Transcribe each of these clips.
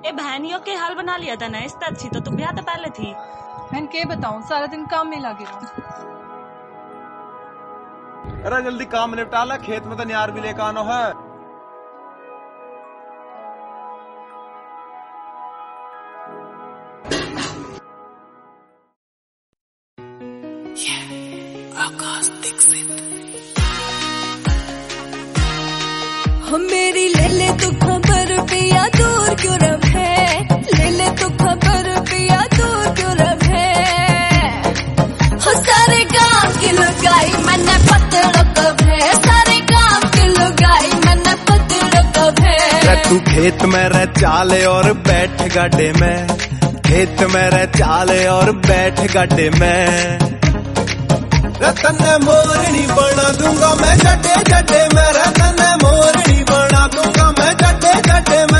ए बहनियों के हाल बना लिया था ना, इससे अच्छी तो तू ब्याह तो पहले थी। मैं के बताऊं, सारा दिन काम में लगे रहूं। अरे जल्दी काम निपटा ला, खेत में तो न्यार भी लेकर आना है। हम मेरी ले ले तो खबर पिया दूर क्यों रहे, ले ले तो खबर पिया दूर क्यों रहे। हो सारे गांव की लुगाई मैंने पत्थर कब है, सारे गांव की लुगाई मैंने पत्थर कब है। तू खेत में रह चाले और बैठ गड्ढे में, खेत में रह चाले और बैठ गड्ढे में। रतन मोरनी बना दूंगा मैं गड्ढे गड्ढे में, रतन मोरनी बना दूंगा मैं गड्ढे गड्ढे में।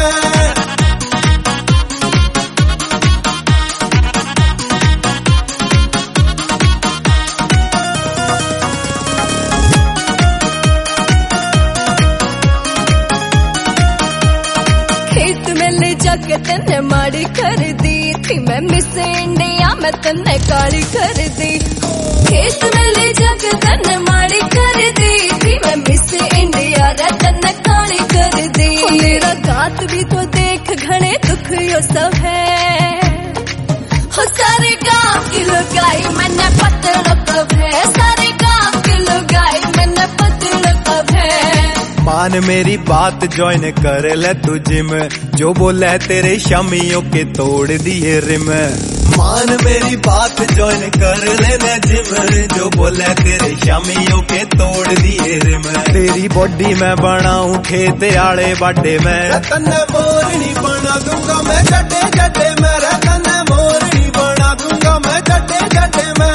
खेत में ले जाके तन्ने माड़ी कर दी थी मैं, मिस इंडिया में तन्ने काली कर दी। खेत में ले जाके तन्ने माड़ी कर दी थी मैं, मिस इंडिया रे तन्ने काली कर दी। मेरा गात भी तो देख घने दुख यो सब है। हो सारे गांव की लुगाई मैंने पत्थर कब है, सारे गांव की लुगाई मैंने पत्थर कब है। मान मेरी बात ज्वाइन कर ले तू जिम, जो बोला है तेरे शामियों के तोड़ दिए रिम। मान मेरी बात ज्वाइन कर लेना जिम, जो बोला है तेरे शामियों के तोड़ दिए रिम। तेरी बॉडी में बनाऊं खेत आड़े बाडे में, रतन मोरनी बना दूंगा मैं गड्ढे गड्ढे में, रतन मोरनी बना दूंगा मैं गड्ढे गड्ढे में।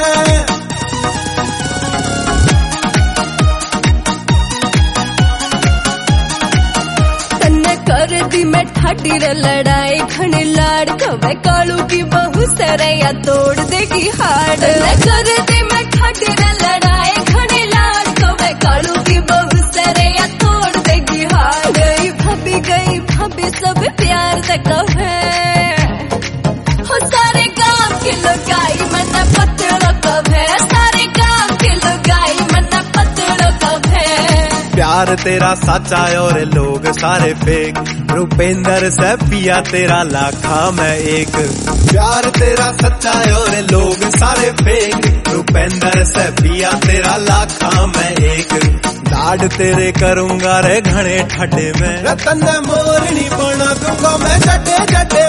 कर दी मैं ठाडी रे लड़ाई घनी लाड़, कवे कालू की बहू सरैया तोड़ देगी हाड़। कर दी मैं ठाडी रे लड़ाई घनी लाड़, कवे कालू की बहू सरैया तोड़ देगी हाड़। गई भाभी सब प्यार तक है। हो सारे गांव की लुगाई मैंने पत्थर कब है, सारे गांव की लुगाई मैंने पत्थर कब है। प्यार तेरा सच्चा और लोग सारे फेक, रुपेंद्र से पिया तेरा लाखा में एक। प्यार तेरा सच्चा और लोग सारे फेक, रुपेंद्र से पिया तेरा लाखा में एक। लाड तेरे करूंगा रे घने ठड्डे में, रतन मोरनी बना दूंगा मैं गड्ढे गड्ढे